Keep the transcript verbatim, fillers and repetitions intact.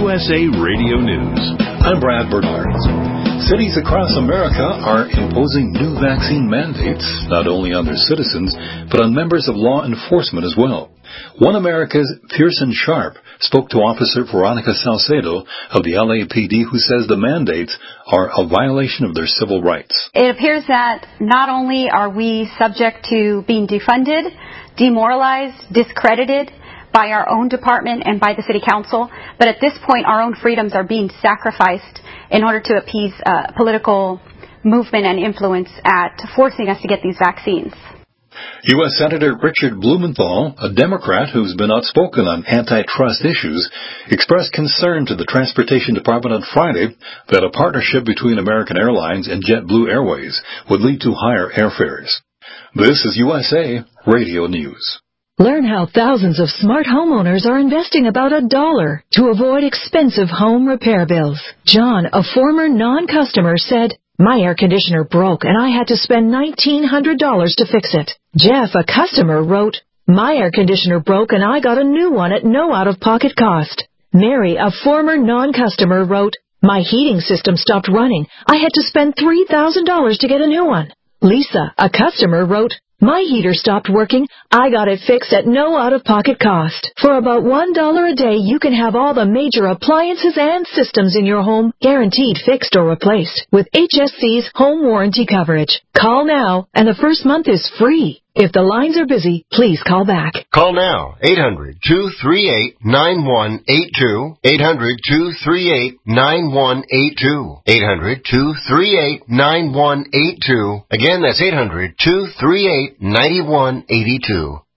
U S A Radio News. I'm Brad Bernard. Cities across America are imposing new vaccine mandates, not only on their citizens, but on members of law enforcement as well. One America's Pearson Sharp spoke to Officer Veronica Salcedo of the L A P D, who says the mandates are a violation of their civil rights. It appears that not only are we subject to being defunded, demoralized, discredited by our own department and by the City Council, but at this point our own freedoms are being sacrificed in order to appease uh, political movement and influence at forcing us to get these vaccines. U S Senator Richard Blumenthal, a Democrat who's been outspoken on antitrust issues, expressed concern to the Transportation Department on Friday that a partnership between American Airlines and JetBlue Airways would lead to higher airfares. This is U S A Radio News. Learn how thousands of smart homeowners are investing about a dollar to avoid expensive home repair bills. John, a former non-customer, said, "My air conditioner broke and I had to spend nineteen hundred dollars to fix it." Jeff, a customer, wrote, "My air conditioner broke and I got a new one at no out-of-pocket cost." Mary, a former non-customer, wrote, "My heating system stopped running. I had to spend three thousand dollars to get a new one." Lisa, a customer, wrote, "My heater stopped working. I got it fixed at no out-of-pocket cost." For about one dollar a day, you can have all the major appliances and systems in your home guaranteed fixed or replaced with H S C's home warranty coverage. Call now, and the first month is free. If the lines are busy, please call back. Call now, eight hundred, two three eight, nine one eight two, eight hundred, two three eight, nine one eight two, eight hundred, two three eight, nine one eight two. Again, that's eight hundred, two three eight, nine one eight two.